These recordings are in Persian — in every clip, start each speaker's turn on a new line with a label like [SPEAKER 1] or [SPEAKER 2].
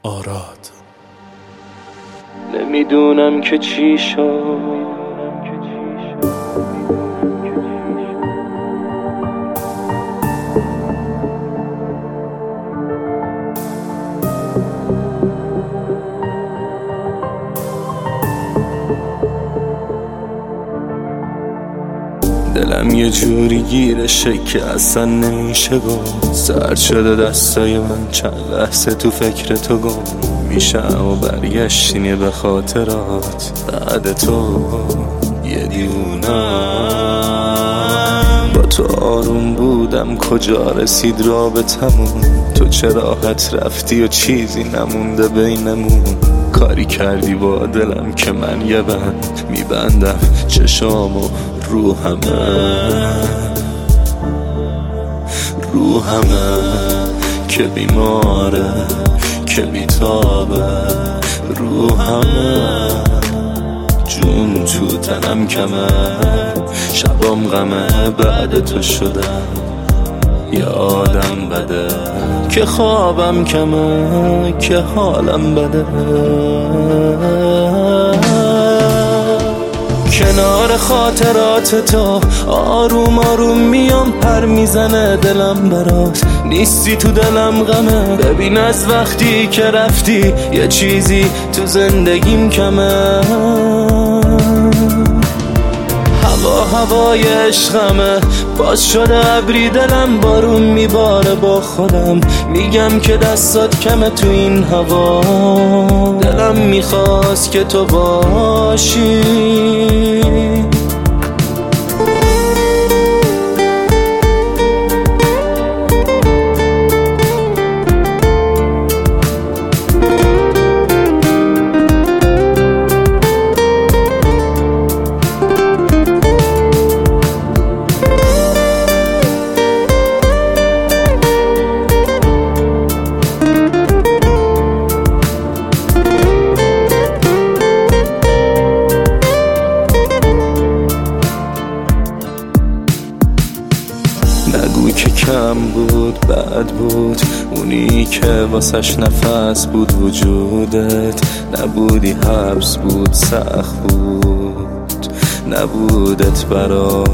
[SPEAKER 1] آراد.
[SPEAKER 2] نمیدونم که چی شد، دلم یه جوری گیرشه که اصلا نمیشه گفت. سرد شده دستای من، چند لحظه تو فکر تو گم میشم و برگشتینی به خاطرات. بعد تو یه دیوونم، با تو آروم بودم کجا رسید رابطمون. تو چه راحت رفتی و چیزی نمونده بینمون. کاری کردی با دلم که من یه بند میبندم چشامو روحمه که بیماره که بیتابه. روحمه جون تو تنم کمه، شبام غمه بعد تو شدم. یه آدم بده که خوابم کمه، که حالم بده. کنار خاطرات تو آروم آروم میام، پر میزنه دلم برات. نیستی تو دلم غمه، ببین از وقتی که رفتی یه چیزی تو زندگیم کمه. هوای عشقمه، باز شده ابری دلم، بارون میباره با خودم. میگم که دستات کمه تو این هوا، دلم میخواست که تو باشی. نگوی که کم بود بد بود، اونی که واسش نفس بود وجودت. نبودی حبس بود سخت بود، نبودت براش.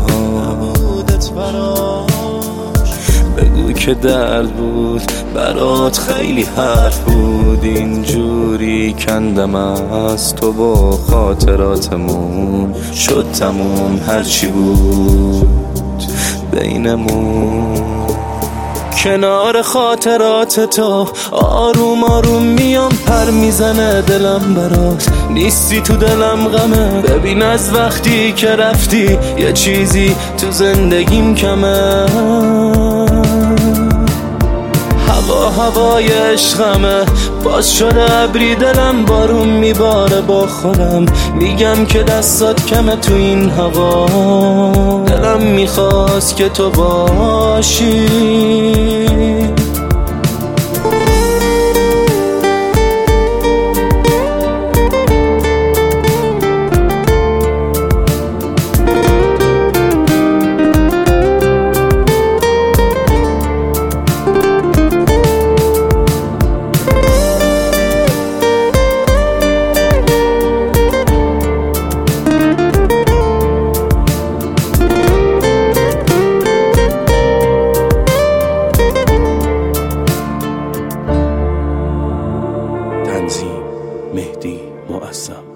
[SPEAKER 2] بگو که درد بود برات خیلی حرف بود. اینجوری کندم از تو با خاطراتمون، شد تموم هرچی بود بینمون. کنار خاطرات تو آروم آروم میام، پر میزنه دلم برات. نیستی تو دلم غمه، ببین از وقتی که رفتی یه چیزی تو زندگیم کمه. هوای عشقمه، باز شده ابری دلم، بارون میباره با خودم. میگم که دستات کمه تو این هوا، دلم میخواست که تو باشی.
[SPEAKER 1] تنظیم مهدی معظم.